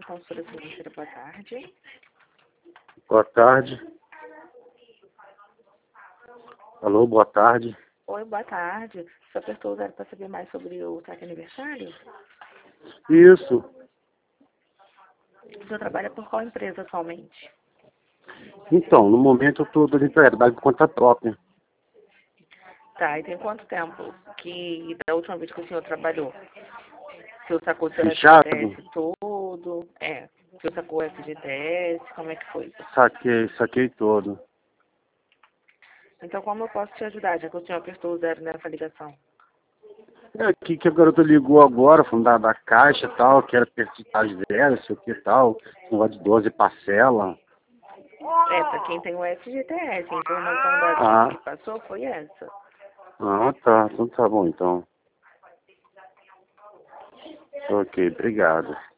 consultoria financeira, boa tarde. Boa tarde. Alô, boa tarde. Oi, boa tarde. Você apertou o 0 para saber mais sobre o saque aniversário? Isso. O senhor trabalha por qual empresa atualmente? Então, no momento eu estou desempregado por conta própria. Tá, e tem quanto tempo que da última vez que o senhor trabalhou? O senhor sacou seu Fechado? FGTS todo? O senhor sacou o FGTS? Como é que foi? Saquei todo. Então, como eu posso te ajudar, já que o senhor apertou o 0 nessa ligação? É aqui que a garota ligou agora, falando da caixa e tal, que era percentagem zero, sei o que tal, negócio de 12 parcela. Para quem tem o FGTS, a informação da Ah, que passou foi essa. tá. Então tá bom, então. Ok, obrigado.